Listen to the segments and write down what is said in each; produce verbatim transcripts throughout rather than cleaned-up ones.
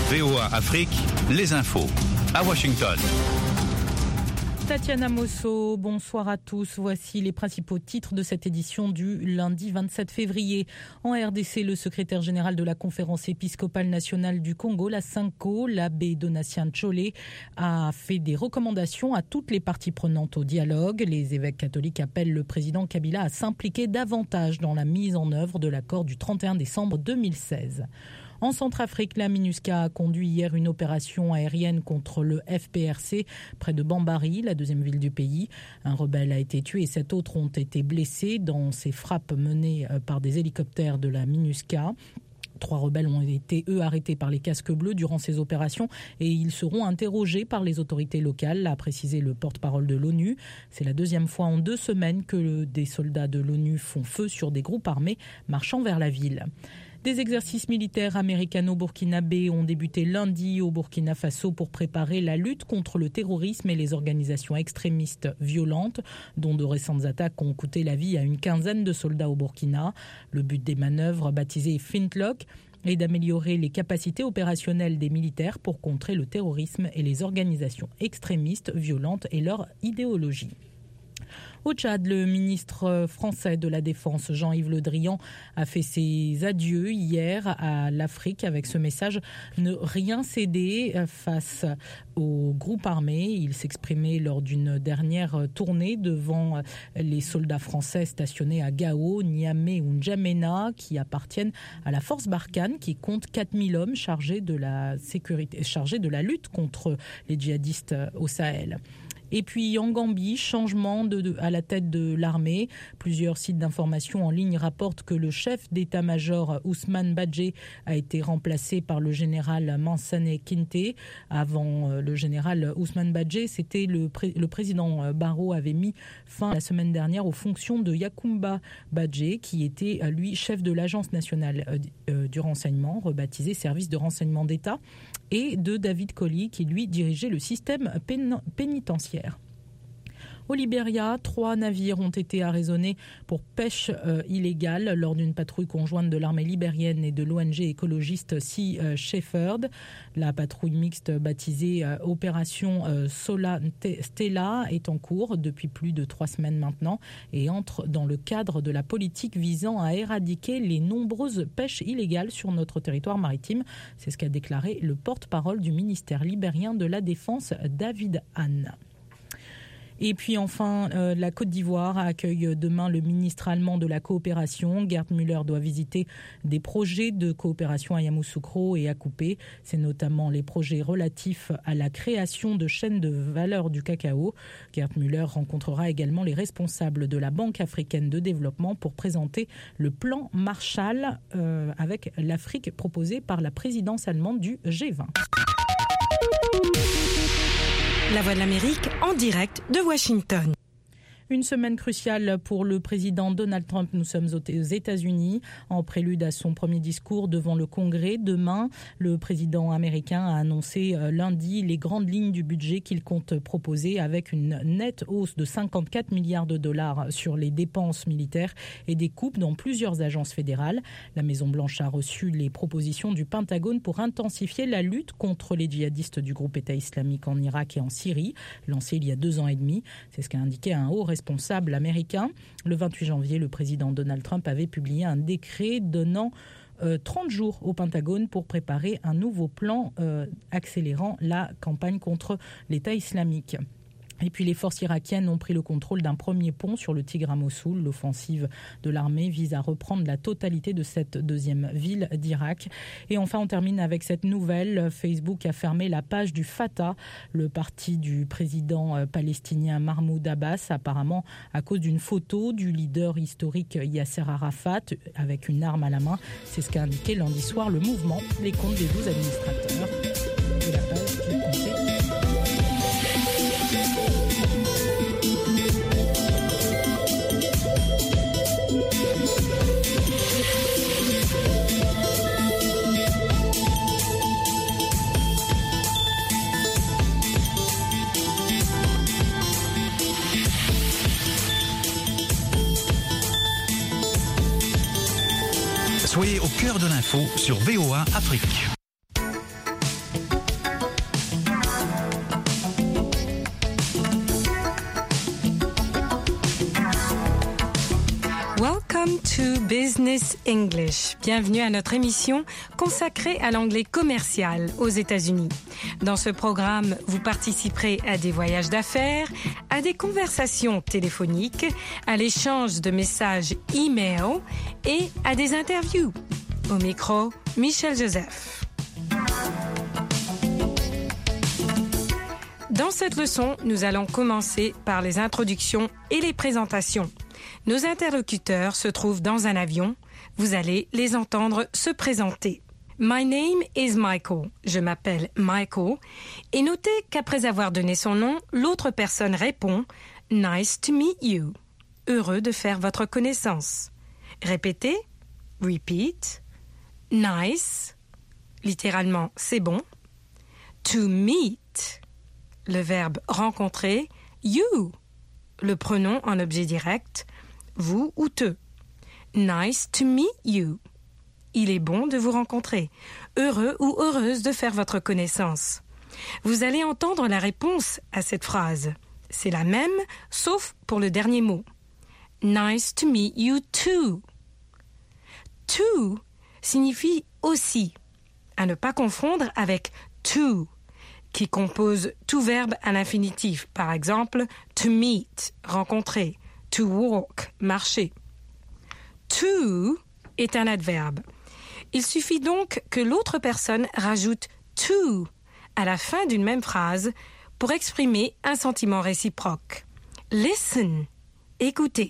V O A Afrique, les infos. À Washington. Tatiana Mosso, bonsoir à tous. Voici les principaux titres de cette édition du lundi vingt-sept février. En R D C, le secrétaire général de la Conférence épiscopale nationale du Congo, la SENCO, l'abbé Donatien Tcholé, a fait des recommandations à toutes les parties prenantes au dialogue. Les évêques catholiques appellent le président Kabila à s'impliquer davantage dans la mise en œuvre de l'accord du trente et un décembre deux mille seize. En Centrafrique, la MINUSCA a conduit hier une opération aérienne contre le F P R C près de Bambari, la deuxième ville du pays. Un rebelle a été tué et sept autres ont été blessés dans ces frappes menées par des hélicoptères de la MINUSCA. Trois rebelles ont été, eux, arrêtés par les casques bleus durant ces opérations et ils seront interrogés par les autorités locales, a précisé le porte-parole de l'ONU. C'est la deuxième fois en deux semaines que des soldats de l'ONU font feu sur des groupes armés marchant vers la ville. Des exercices militaires américano-burkinabés ont débuté lundi au Burkina Faso pour préparer la lutte contre le terrorisme et les organisations extrémistes violentes, dont de récentes attaques ont coûté la vie à une quinzaine de soldats au Burkina. Le but des manœuvres, baptisées Flintlock, est d'améliorer les capacités opérationnelles des militaires pour contrer le terrorisme et les organisations extrémistes violentes et leur idéologie. Au Tchad, le ministre français de la Défense, Jean-Yves Le Drian, a fait ses adieux hier à l'Afrique avec ce message « Ne rien céder face aux groupes armés ». Il s'exprimait lors d'une dernière tournée devant les soldats français stationnés à Gao, Niamey ou N'Djamena qui appartiennent à la force Barkhane qui compte quatre mille hommes chargés de la sécurité, chargés de la lutte contre les djihadistes au Sahel. Et puis en Gambie, changement de, de, à la tête de l'armée. Plusieurs sites d'information en ligne rapportent que le chef d'état-major Ousmane Badji a été remplacé par le général Mansane Kinte. Avant euh, le général Ousmane Badji, c'était le, pré- le président Barrow avait mis fin la semaine dernière aux fonctions de Yakumba Badji, qui était euh, lui chef de l'agence nationale euh, euh, du renseignement, rebaptisé service de renseignement d'État, et de David Colley, qui lui dirigeait le système pén- pénitentiaire. Au Libéria, trois navires ont été arraisonnés pour pêche euh, illégale lors d'une patrouille conjointe de l'armée libérienne et de l'O N G écologiste Sea euh, Shepherd. La patrouille mixte baptisée euh, Opération euh, Sola Stella est en cours depuis plus de trois semaines maintenant et entre dans le cadre de la politique visant à éradiquer les nombreuses pêches illégales sur notre territoire maritime. C'est ce qu'a déclaré le porte-parole du ministère libérien de la Défense, David Hahn. Et puis enfin, euh, la Côte d'Ivoire accueille demain le ministre allemand de la coopération. Gerd Müller doit visiter des projets de coopération à Yamoussoukro et à Coupé. C'est notamment les projets relatifs à la création de chaînes de valeur du cacao. Gerd Müller rencontrera également les responsables de la Banque africaine de développement pour présenter le plan Marshall euh, avec l'Afrique proposé par la présidence allemande du G vingt. La Voix de l'Amérique en direct de Washington. Une semaine cruciale pour le président Donald Trump. Nous sommes aux États-Unis en prélude à son premier discours devant le Congrès. Demain, le président américain a annoncé lundi les grandes lignes du budget qu'il compte proposer avec une nette hausse de cinquante-quatre milliards de dollars sur les dépenses militaires et des coupes dans plusieurs agences fédérales. La Maison-Blanche a reçu les propositions du Pentagone pour intensifier la lutte contre les djihadistes du groupe État islamique en Irak et en Syrie, lancé il y a deux ans et demi. C'est ce qu'a indiqué un haut responsable américain. Le vingt-huit janvier, le président Donald Trump avait publié un décret donnant euh, trente jours au Pentagone pour préparer un nouveau plan euh, accélérant la campagne contre l'État islamique. Et puis les forces irakiennes ont pris le contrôle d'un premier pont sur le Tigre à Mossoul. L'offensive de l'armée vise à reprendre la totalité de cette deuxième ville d'Irak. Et enfin, on termine avec cette nouvelle. Facebook a fermé la page du Fatah, le parti du président palestinien Mahmoud Abbas, apparemment à cause d'une photo du leader historique Yasser Arafat avec une arme à la main. C'est ce qu'a indiqué lundi soir le mouvement. Les comptes des douze administrateurs de la page qui comptait. Soyez au cœur de l'info sur V O A Afrique. Business English. Bienvenue à notre émission consacrée à l'anglais commercial aux États-Unis. Dans ce programme, vous participerez à des voyages d'affaires, à des conversations téléphoniques, à l'échange de messages e-mail et à des interviews. Au micro, Michel Joseph. Dans cette leçon, nous allons commencer par les introductions et les présentations. Nos interlocuteurs se trouvent dans un avion. Vous allez les entendre se présenter. My name is Michael. Je m'appelle Michael. Et notez qu'après avoir donné son nom, l'autre personne répond « Nice to meet you ». Heureux de faire votre connaissance. Répétez. Repeat. Nice. Littéralement, c'est bon. To meet. Le verbe rencontrer. You. Le pronom en objet direct. Vous ou te. Nice to meet you. Il est bon de vous rencontrer. Heureux ou heureuse de faire votre connaissance. Vous allez entendre la réponse à cette phrase. C'est la même, sauf pour le dernier mot. Nice to meet you too. To signifie aussi, à ne pas confondre avec to, qui compose tout verbe à l'infinitif. Par exemple, to meet, rencontrer. To walk, marcher. To est un adverbe. Il suffit donc que l'autre personne rajoute to à la fin d'une même phrase pour exprimer un sentiment réciproque. Listen, écoutez.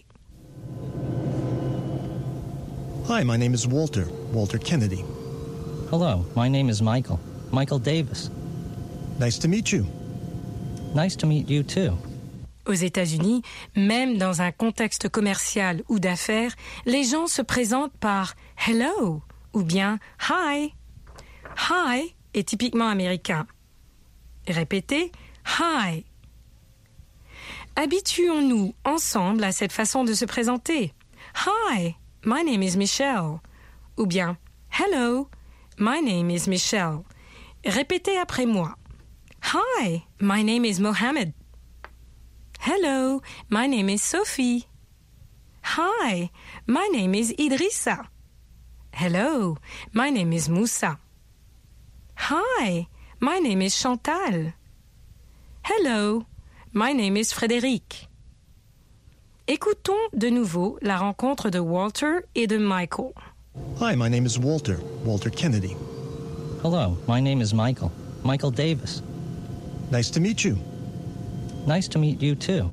Hi, my name is Walter, Walter Kennedy. Hello, my name is Michael, Michael Davis. Nice to meet you. Nice to meet you too. Aux États-Unis, même dans un contexte commercial ou d'affaires, les gens se présentent par « hello » ou bien « hi ». « Hi » est typiquement américain. Répétez « hi ». Habituons-nous ensemble à cette façon de se présenter. « Hi, my name is Michelle » ou bien « hello, my name is Michelle ». Répétez après moi. « Hi, my name is Mohammed ». Hello, my name is Sophie. Hi, my name is Idrissa. Hello, my name is Moussa. Hi, my name is Chantal. Hello, my name is Frédéric. Écoutons de nouveau la rencontre de Walter et de Michael. Hi, my name is Walter, Walter Kennedy. Hello, my name is Michael, Michael Davis. Nice to meet you. Nice to meet you too.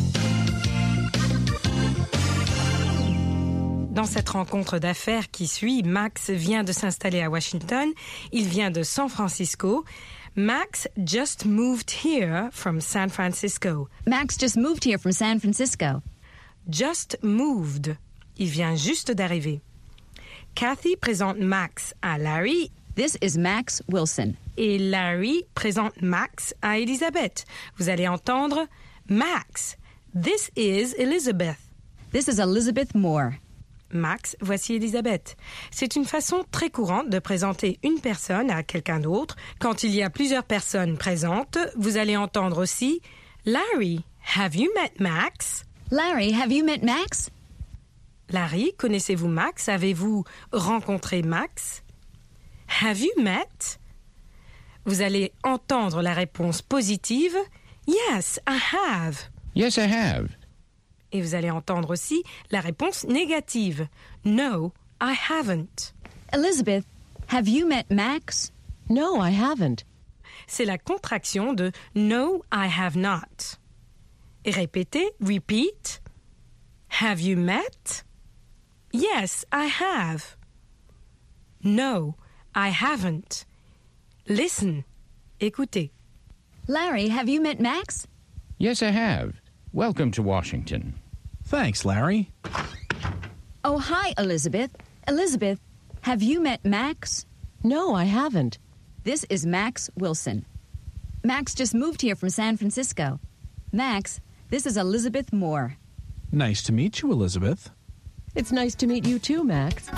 Dans cette rencontre d'affaires qui suit, Max vient de s'installer à Washington. Il vient de San Francisco. Max just moved here from San Francisco. Max just moved here from San Francisco. Just moved. Il vient juste d'arriver. Kathy présente Max à Larry. This is Max Wilson. Et Larry présente Max à Elizabeth. Vous allez entendre Max. This is Elizabeth. This is Elizabeth Moore. Max, voici Elizabeth. C'est une façon très courante de présenter une personne à quelqu'un d'autre. Quand il y a plusieurs personnes présentes, vous allez entendre aussi Larry, have you met Max? Larry, have you met Max? Larry, connaissez-vous Max? Avez-vous rencontré Max? Have you met? Vous allez entendre la réponse positive. Yes, I have. Yes, I have. Et vous allez entendre aussi la réponse négative. No, I haven't. Elizabeth, have you met Max? No, I haven't. C'est la contraction de No, I have not. Et répétez, repeat. Have you met? Yes, I have. No, I haven't. Listen. Écoutez. Larry, have you met Max? Yes, I have. Welcome to Washington. Thanks, Larry. Oh, hi, Elizabeth. Elizabeth, have you met Max? No, I haven't. This is Max Wilson. Max just moved here from San Francisco. Max, this is Elizabeth Moore. Nice to meet you, Elizabeth. It's nice to meet you too, Max.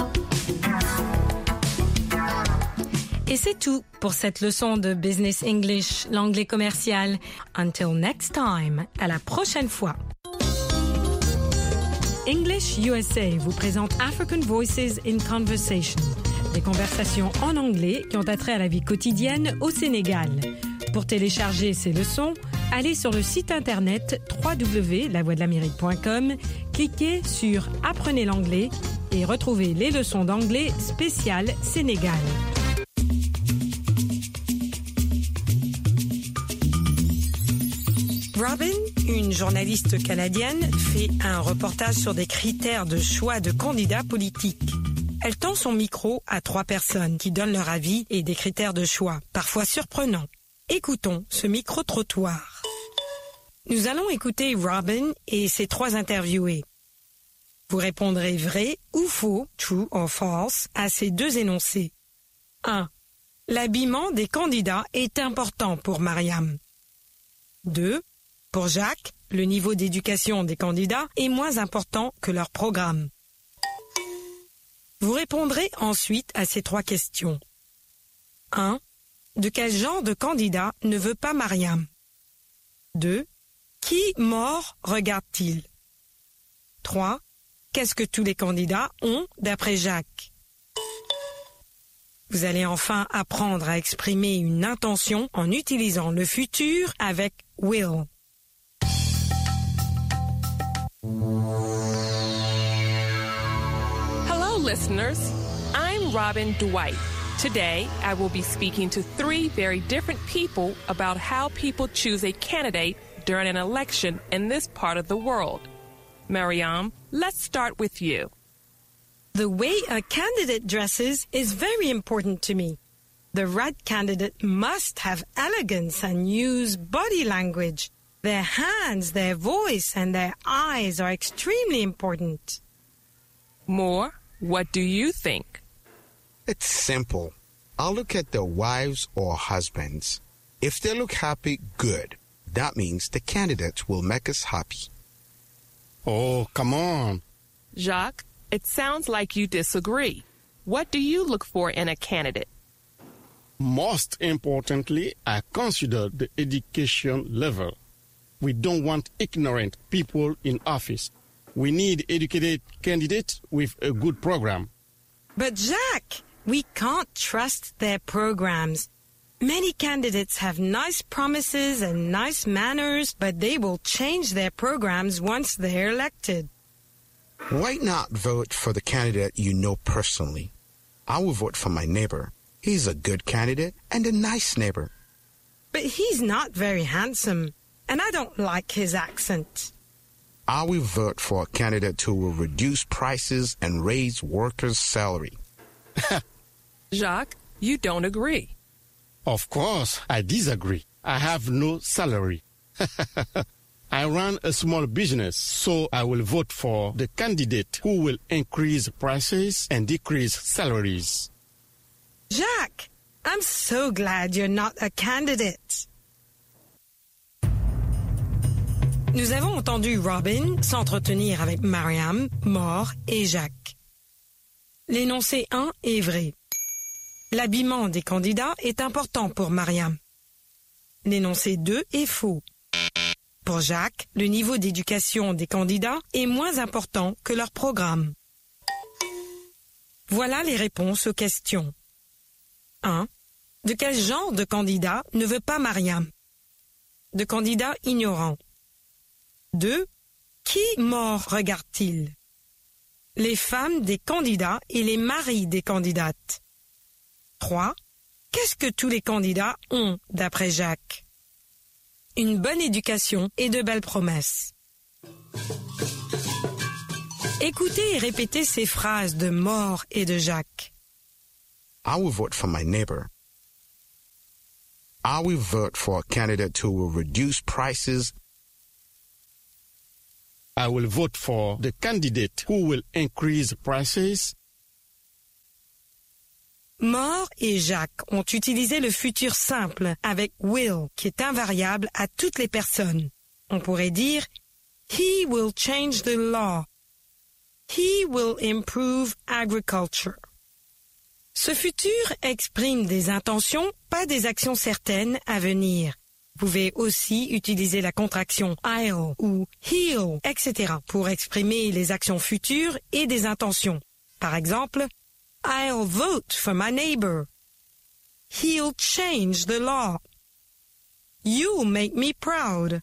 Et c'est tout pour cette leçon de Business English, l'anglais commercial. Until next time, à la prochaine fois. English U S A vous présente African Voices in Conversation, des conversations en anglais qui ont attrait à la vie quotidienne au Sénégal. Pour télécharger ces leçons, allez sur le site internet w w w point la voix de l'amérique point com, cliquez sur Apprenez l'anglais et retrouvez les leçons d'anglais spéciales Sénégal. Robin, une journaliste canadienne, fait un reportage sur des critères de choix de candidats politiques. Elle tend son micro à trois personnes qui donnent leur avis et des critères de choix, parfois surprenants. Écoutons ce micro-trottoir. Nous allons écouter Robin et ses trois interviewés. Vous répondrez vrai ou faux, true or false, à ces deux énoncés. un. L'habillement des candidats est important pour Mariam. deux. Pour Jacques, le niveau d'éducation des candidats est moins important que leur programme. Vous répondrez ensuite à ces trois questions. un. De quel genre de candidat ne veut pas Mariam? deux. Qui mort regarde-t-il? trois. Qu'est-ce que tous les candidats ont d'après Jacques? Vous allez enfin apprendre à exprimer une intention en utilisant le futur avec will. Hello, listeners. I'm Robin Dwight. Today, I will be speaking to three very different people about how people choose a candidate during an election in this part of the world. Mariam, let's start with you. The way a candidate dresses is very important to me. The right candidate must have elegance and use body language. Their hands, their voice, and their eyes are extremely important. Moore, what do you think? It's simple. I'll look at their wives or husbands. If they look happy, good. That means the candidate will make us happy. Oh, come on. Jacques, it sounds like you disagree. What do you look for in a candidate? Most importantly, I consider the education level. We don't want ignorant people in office. We need educated candidates with a good program. But Jacques, we can't trust their programs. Many candidates have nice promises and nice manners, but they will change their programs once they're elected. Why not vote for the candidate you know personally? I will vote for my neighbor. He's a good candidate and a nice neighbor. But he's not very handsome, and I don't like his accent. I will vote for a candidate who will reduce prices and raise workers' salary. Jacques, you don't agree. Of course, I disagree. I have no salary. I run a small business, so I will vote for the candidate who will increase prices and decrease salaries. Jacques, I'm so glad you're not a candidate. Nous avons entendu Robin s'entretenir avec Mariam, Moore et Jacques. L'énoncé un est vrai. L'habillement des candidats est important pour Mariam. L'énoncé deux est faux. Pour Jacques, le niveau d'éducation des candidats est moins important que leur programme. Voilà les réponses aux questions. un. De quel genre de candidat ne veut pas Mariam? De candidats ignorants. deux. Qui mort regarde-t-il? Les femmes des candidats et les maris des candidates. trois. Qu'est-ce que tous les candidats ont d'après Jacques? Une bonne éducation et de belles promesses. Écoutez et répétez ces phrases de Moore et de Jacques. I will vote for my neighbor. I will vote for a candidate who will reduce prices. I will vote for the candidate who will increase prices. Moore et Jacques ont utilisé le futur simple avec will, qui est invariable à toutes les personnes. On pourrait dire « He will change the law ». « He will improve agriculture ». Ce futur exprime des intentions, pas des actions certaines à venir. Vous pouvez aussi utiliser la contraction I'll ou he'll, et cetera pour exprimer les actions futures et des intentions. Par exemple, I'll vote for my neighbor. He'll change the law. You'll make me proud.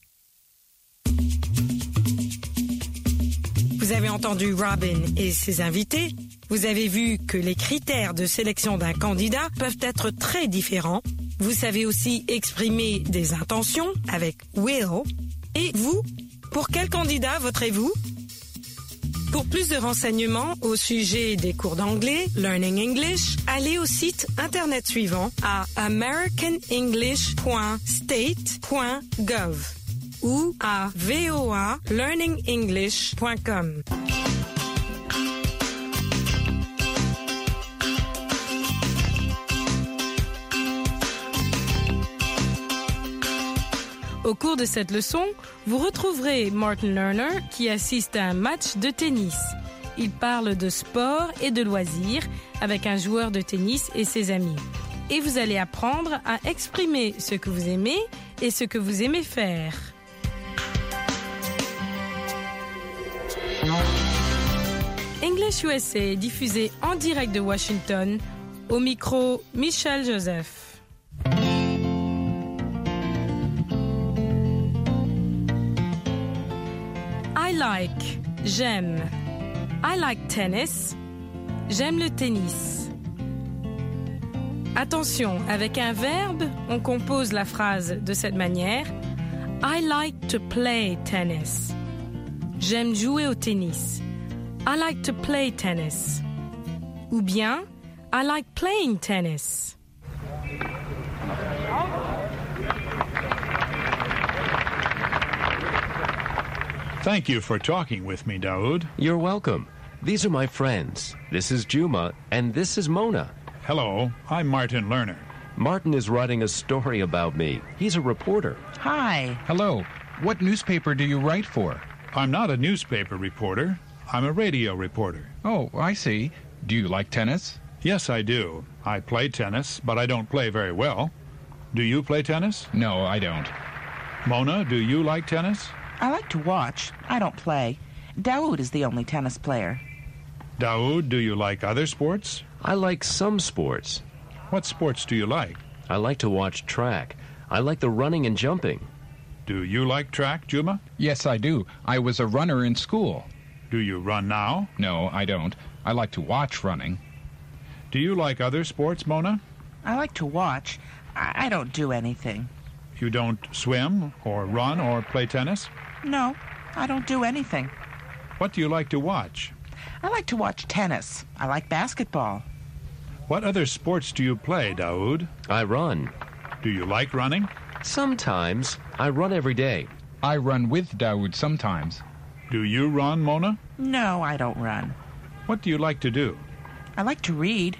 Vous avez entendu Robin et ses invités. Vous avez vu que les critères de sélection d'un candidat peuvent être très différents. Vous savez aussi exprimer des intentions avec will. Et vous, pour quel candidat voterez-vous? Pour plus de renseignements au sujet des cours d'anglais, Learning English, allez au site internet suivant à american english point state point gov ou à voa learning english point com. Au cours de cette leçon, vous retrouverez Martin Lerner qui assiste à un match de tennis. Il parle de sport et de loisirs avec un joueur de tennis et ses amis. Et vous allez apprendre à exprimer ce que vous aimez et ce que vous aimez faire. English U S A est diffusé en direct de Washington. Au micro, Michel Joseph. I like, j'aime. I like tennis. J'aime le tennis. Attention, avec un verbe, on compose la phrase de cette manière. I like to play tennis. J'aime jouer au tennis. I like to play tennis. Ou bien, I like playing tennis. Thank you for talking with me, Daoud. You're welcome. These are my friends. This is Juma, and this is Mona. Hello, I'm Martin Lerner. Martin is writing a story about me. He's a reporter. Hi. Hello. What newspaper do you write for? I'm not a newspaper reporter. I'm a radio reporter. Oh, I see. Do you like tennis? Yes, I do. I play tennis, but I don't play very well. Do you play tennis? No, I don't. Mona, do you like tennis? I like to watch. I don't play. Daoud is the only tennis player. Daoud, do you like other sports? I like some sports. What sports do you like? I like to watch track. I like the running and jumping. Do you like track, Juma? Yes, I do. I was a runner in school. Do you run now? No, I don't. I like to watch running. Do you like other sports, Mona? I like to watch. I, I don't do anything. You don't swim or run or play tennis? No, I don't do anything. What do you like to watch? I like to watch tennis. I like basketball. What other sports do you play, Daoud? I run. Do you like running? Sometimes. I run every day. I run with Daoud sometimes. Do you run, Mona? No, I don't run. What do you like to do? I like to read.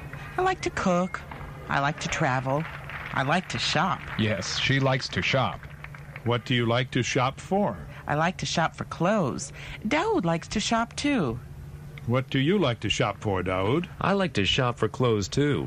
I like to cook. I like to travel. I like to shop. Yes, she likes to shop. What do you like to shop for? I like to shop for clothes. Daoud likes to shop too. What do you like to shop for, Daoud? I like to shop for clothes too.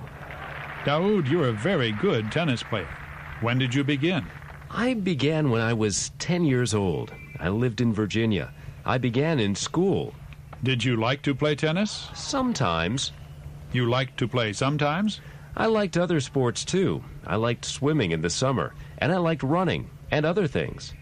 Daoud, you're a very good tennis player. When did you begin? I began when I was ten years old. I lived in Virginia. I began in school. Did you like to play tennis? Sometimes. You liked to play sometimes? I liked other sports too. I liked swimming in the summer, and I liked running and other things.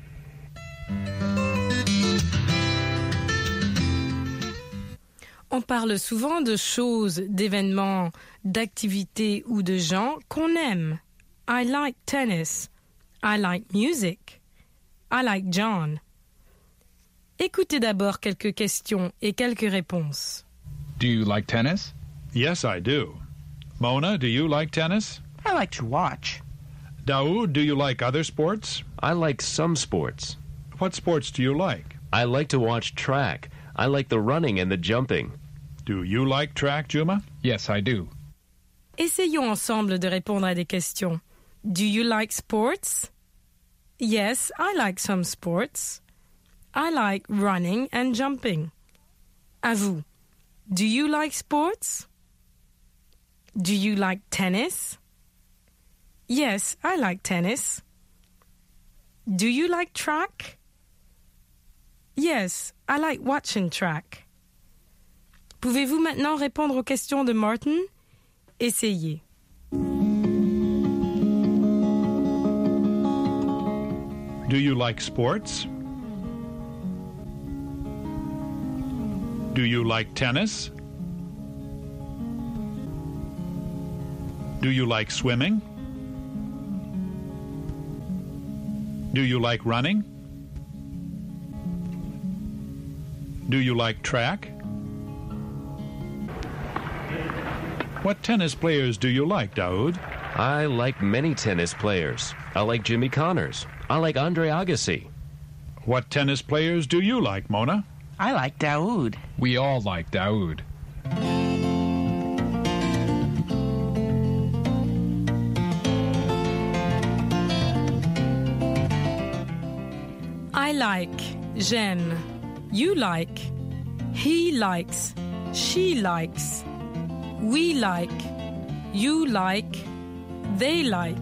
On parle souvent de choses, d'événements, d'activités ou de gens qu'on aime. I like tennis. I like music. I like John. Écoutez d'abord quelques questions et quelques réponses. Do you like tennis? Yes, I do. Mona, do you like tennis? I like to watch. Daoud, do you like other sports? I like some sports. What sports do you like? I like to watch track. I like the running and the jumping. Do you like track, Juma? Yes, I do. Essayons ensemble de répondre à des questions. Do you like sports? Yes, I like some sports. I like running and jumping. À vous. Do you like sports? Do you like tennis? Yes, I like tennis. Do you like track? Yes, I like watching track. Pouvez-vous maintenant répondre aux questions de Martin? Essayez. Do you like sports? Do you like tennis? Do you like swimming? Do you like running? Do you like track? What tennis players do you like, Daoud? I like many tennis players. I like Jimmy Connors. I like Andre Agassi. What tennis players do you like, Mona? I like Daoud. We all like Daoud. I like, j'aime. You like. He likes. She likes. We like. You like. They like.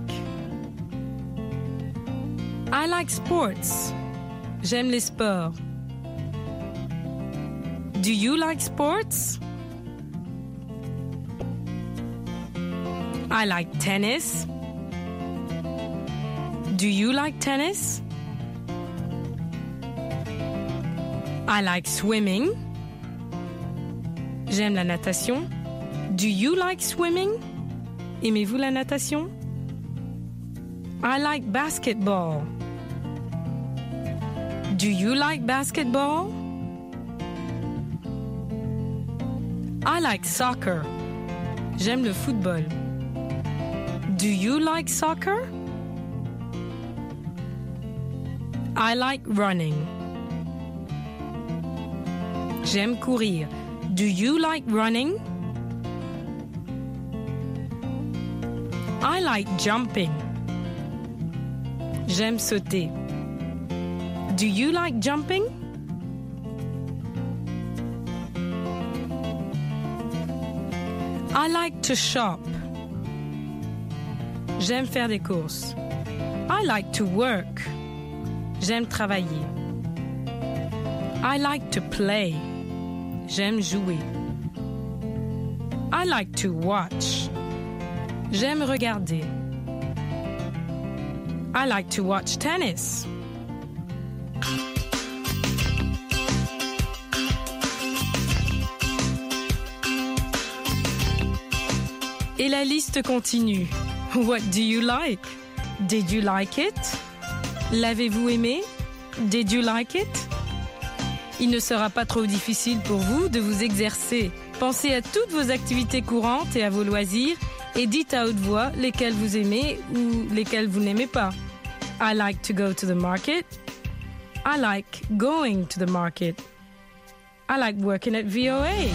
I like sports. J'aime les sports. Do you like sports? I like tennis. Do you like tennis? I like swimming. J'aime la natation. Do you like swimming? Aimez-vous la natation? I like basketball. Do you like basketball? I like soccer. J'aime le football. Do you like soccer? I like running. J'aime courir. Do you like running? I like jumping. J'aime sauter. Do you like jumping? I like to shop. J'aime faire des courses. I like to work. J'aime travailler. I like to play. J'aime jouer. I like to watch. J'aime regarder. I like to watch tennis. Et la liste continue. What do you like? Did you like it? L'avez-vous aimé? Did you like it? Il ne sera pas trop difficile pour vous de vous exercer. Pensez à toutes vos activités courantes et à vos loisirs et dites à haute voix lesquelles vous aimez ou lesquelles vous n'aimez pas. I like to go to the market. I like going to the market. I like working at V O A.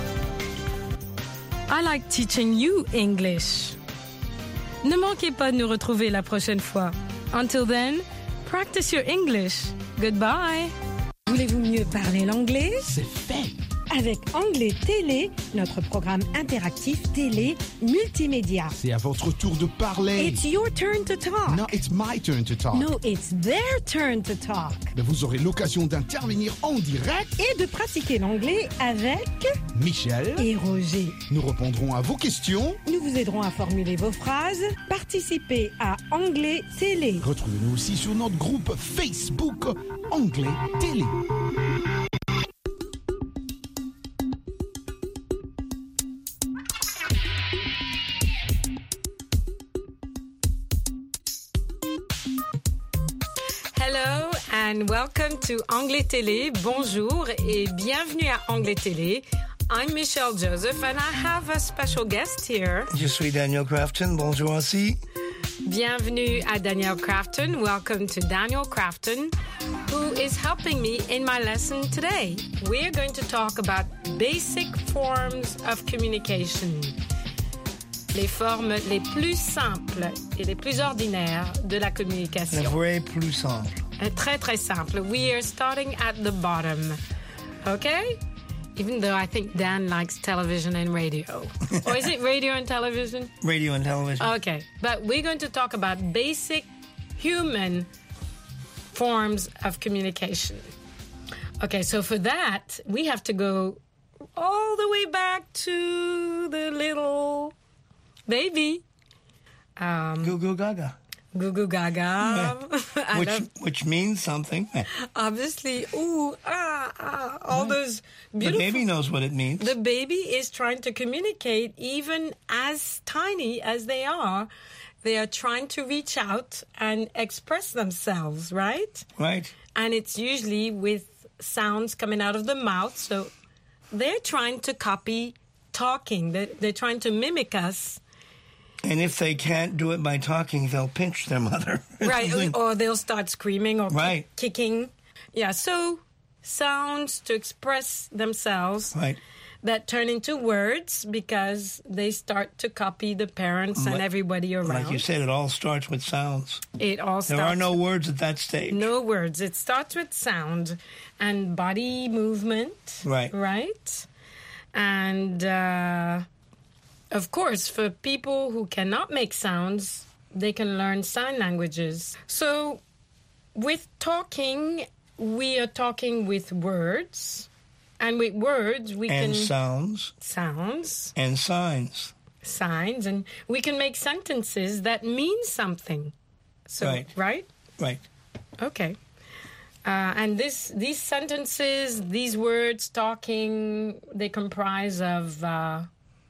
I like teaching you English. Ne manquez pas de nous retrouver la prochaine fois. Until then, practice your English. Goodbye. Voulez-vous mieux parler l'anglais? C'est fait. Avec Anglais Télé, notre programme interactif télé multimédia. C'est à votre tour de parler. It's your turn to talk. No, it's my turn to talk. No, it's their turn to talk. Mais vous aurez l'occasion d'intervenir en direct et de pratiquer l'anglais avec Michel et Roger. Nous répondrons à vos questions. Nous vous aiderons à formuler vos phrases. Participez à Anglais Télé. Retrouvez-nous aussi sur notre groupe Facebook Anglais Télé. Hello and welcome to Anglais Télé. Bonjour et bienvenue à Anglais Télé. I'm Michelle Joseph and I have a special guest here. Je suis Daniel Crafton. Bonjour aussi. Bienvenue à Daniel Crafton. Welcome to Daniel Crafton, who is helping me in my lesson today. We're going to talk about basic forms of communication. Les formes les plus simples et les plus ordinaires de la communication. Les vraies plus simples. Très, très simple. We are starting at the bottom. Okay? Even though I think Dan likes television and radio. Or is it radio and television? Radio and television. Okay. But we're going to talk about basic human forms of communication. Okay, so for that, we have to go all the way back to the little baby. Um, Goo goo gaga. Goo goo gaga. Yeah. Which, which means something. Obviously, ooh, ah, ah, all right. those beautiful... The baby knows what it means. The baby is trying to communicate, even as tiny as they are. They are trying to reach out and express themselves, right? Right. And it's usually with sounds coming out of the mouth. So they're trying to copy talking. They're, they're trying to mimic us. And if they can't do it by talking, they'll pinch their mother. Right, or they'll start screaming or right. kick, kicking. Yeah, so sounds to express themselves right. that turn into words because they start to copy the parents like, and everybody around. Like you said, it all starts with sounds. It all starts... There are no words at that stage. No words. It starts with sound and body movement. Right. Right? And... Uh, Of course, for people who cannot make sounds, they can learn sign languages. So with talking, we are talking with words. And with words, we and can... And sounds. Sounds. And signs. Signs. And we can make sentences that mean something. So, right. Right? Right. Okay. Uh, and this, these sentences, these words, talking, they comprise of... Uh,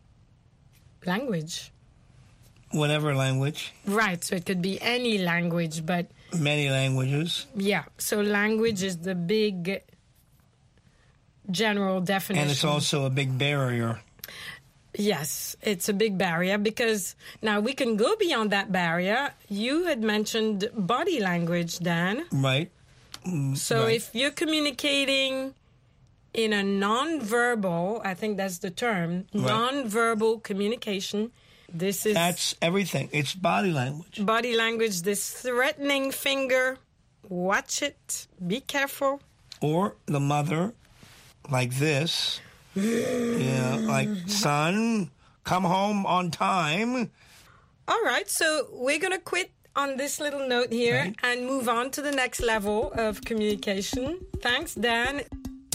language. Whatever language. Right, so it could be any language, but... Many languages. Yeah, so language is the big general definition. And it's also a big barrier. Yes, it's a big barrier because now we can go beyond that barrier. You had mentioned body language, Dan. Right. Mm, so right. if you're communicating... in a non-verbal, I think that's the term, right. non-verbal communication. This is... That's everything. It's body language. Body language, this threatening finger. Watch it. Be careful. Or the mother, like this. Yeah, like, son, come home on time. All right, so we're going to quit on this little note here right. and move on to the next level of communication. Thanks, Dan.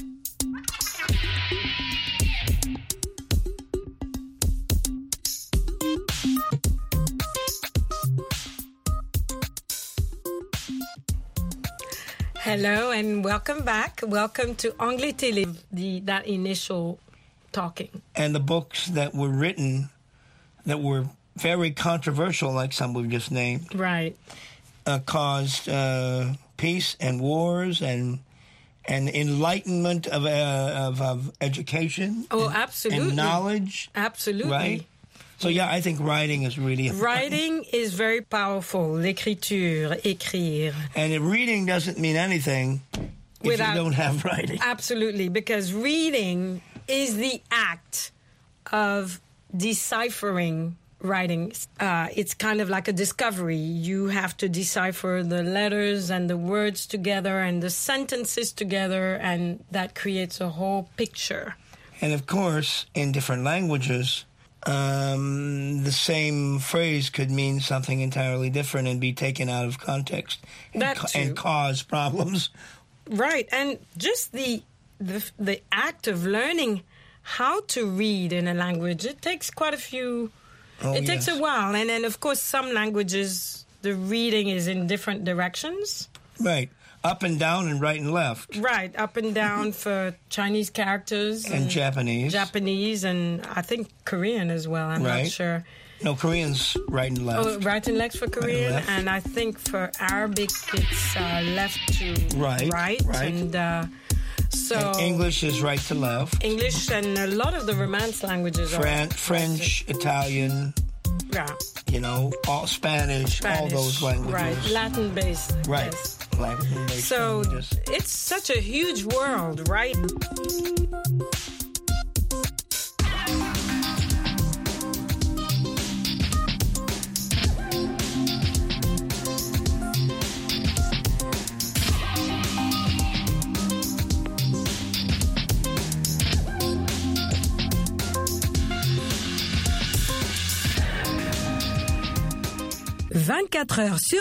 Hello and welcome back. Welcome to Anglais Télé, the, that initial talking. And the books that were written that were very controversial, like some we've just named. Right. Uh, caused uh, peace and wars and and enlightenment of, uh, of, of education. Oh, and, absolutely. And knowledge. Absolutely. Right? So, yeah, I think writing is really important. Writing is very powerful. L'écriture, écrire. And reading doesn't mean anything if Without, you don't have writing. Absolutely, because reading is the act of deciphering writing. Uh, it's kind of like a discovery. You have to decipher the letters and the words together and the sentences together, and that creates a whole picture. And, of course, in different languages... Um, the same phrase could mean something entirely different and be taken out of context and, that too. and cause problems. Right, and just the, the the act of learning how to read in a language, it takes quite a few... Oh, it yes. takes a while, and then, of course, some languages, the reading is in different directions. Right. Up and down and right and left. Right, up and down for Chinese characters. And, and Japanese. Japanese, and I think Korean as well, I'm right. not sure. No, Korean's right and left. Oh, right and left for Korean, right and, and I think for Arabic it's uh, left to right. right. right. And uh, so... And English is right to left. English and a lot of the Romance languages Fran- are... French, Italian... Yeah. You know, all Spanish, Spanish, all those languages. Right, Latin-based. Right, yes. Latin-based So languages. It's such a huge world, right? vingt-quatre heures sur